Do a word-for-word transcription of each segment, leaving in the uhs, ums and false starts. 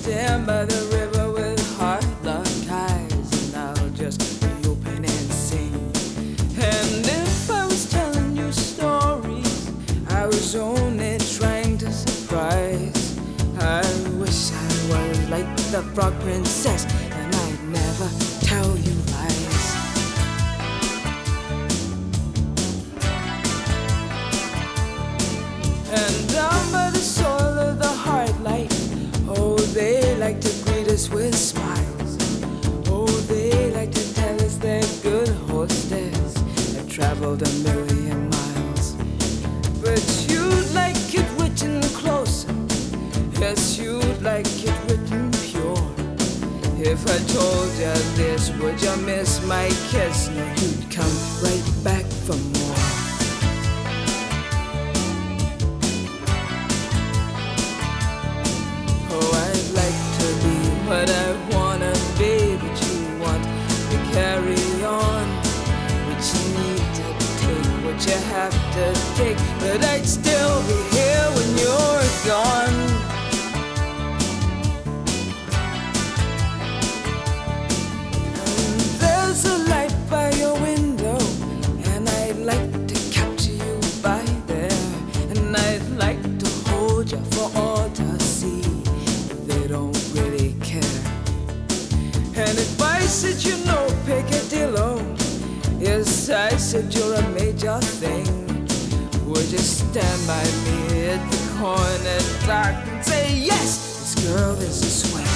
stand by the river with heart-locked eyes, and I'll just be open and sing. And if I was telling you stories, I was only trying to surprise. I wish I was like the frog princess, and I'd never tell you lies. And down by the soil of the heart light, oh, they like to greet us with smiles. Oh, they like to tell us they're good hostess that traveled a million miles. But you'd like it written closer, yes, you'd like it written pure. If I told you this, would you miss my kiss? No, you'd come right back for more. What I wanna be, but you want to carry on. But you need to take what you have to take. But I'd still be here when you're gone. And there's a light by your window, and I'd like to capture you by there. And I'd like to hold you for all to see. They don't really care. And if I said you know Picadillo, yes, I said you're a major thing, would you stand by me at the corner dock and say, yes, this girl is a swing?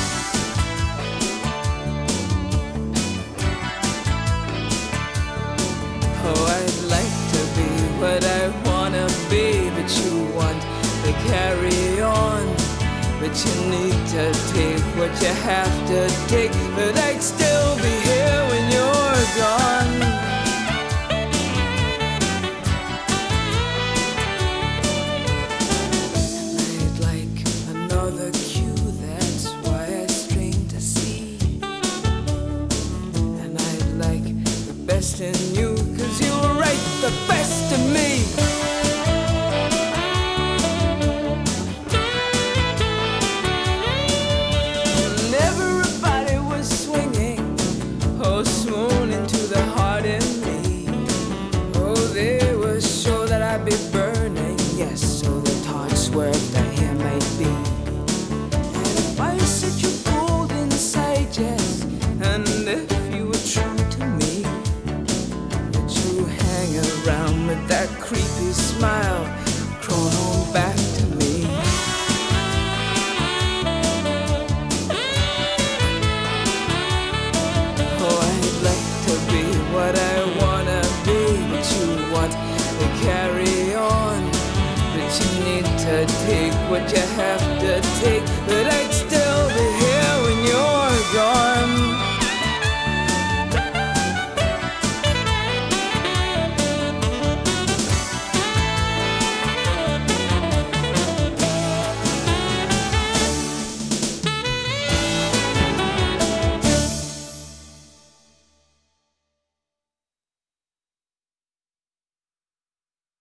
Oh, I'd like to be what I wanna be, but you want to carry on. But you need to take what you have to take. But I'd still be here when you're gone. And I'd like another cue, that's why I strain to see. And I'd like the best in you.